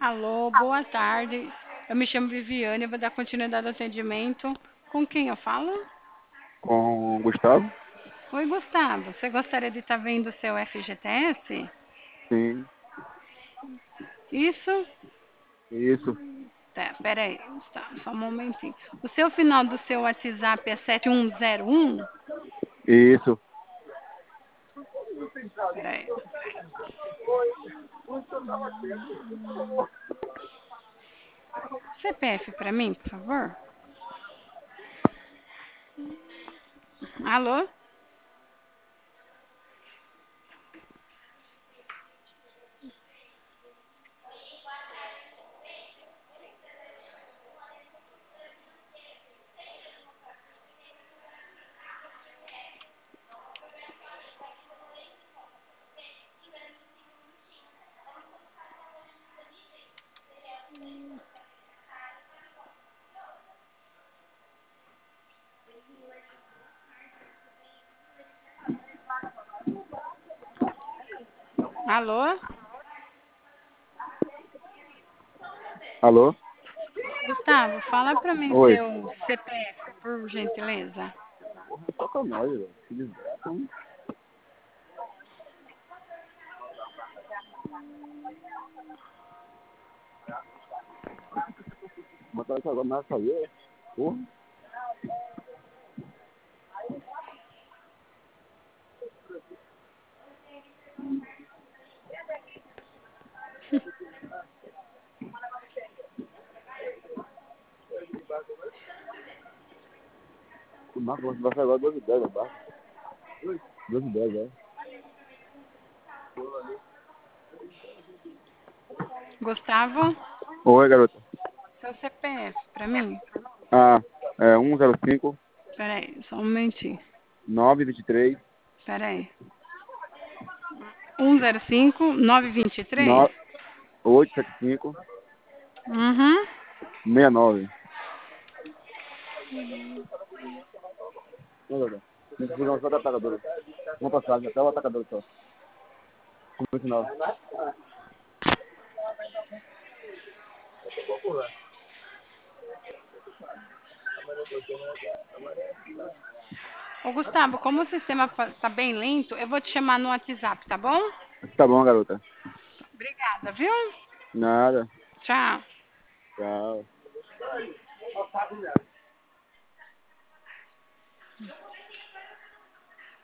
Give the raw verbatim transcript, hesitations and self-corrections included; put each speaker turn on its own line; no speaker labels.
Alô, boa tarde. Eu me chamo Viviane, eu vou dar continuidade ao atendimento. Com quem eu falo?
Com o Gustavo?
Oi, Gustavo. Você gostaria de estar vendo o seu F G T S?
Sim,
Isso?
isso,
Tá, peraí, Gustavo, só um momentinho. O seu final do seu WhatsApp é sete um zero um?
isso.
Peraí. C P F para mim, por favor? Alô? Alô?
Alô?
Gustavo, fala para mim
Oi.
seu C P F, por gentileza.
Sacanagem, velho. Que desgraça, hein? Botar isso agora na saída. Porra. O Marco vai sair agora duas e dez, tá? duas e dez, é.
Gustavo,
Oi, garota.
seu C P F para mim?
Ah, é um zero cinco,
Peraí, só um momentinho.
nove dois três,
Peraí. um zero cinco, nove dois três?
nove oito sete cinco,
Uhum.
seis nove. Não, garota. Tem que pegar só da atacadora. Uma passagem até o atacador só. Com o sinal.
Ô, Gustavo, como o sistema está bem lento, eu vou te chamar no WhatsApp, tá bom?
Tá bom, garota.
Obrigada, viu?
Nada.
Tchau.
Tchau.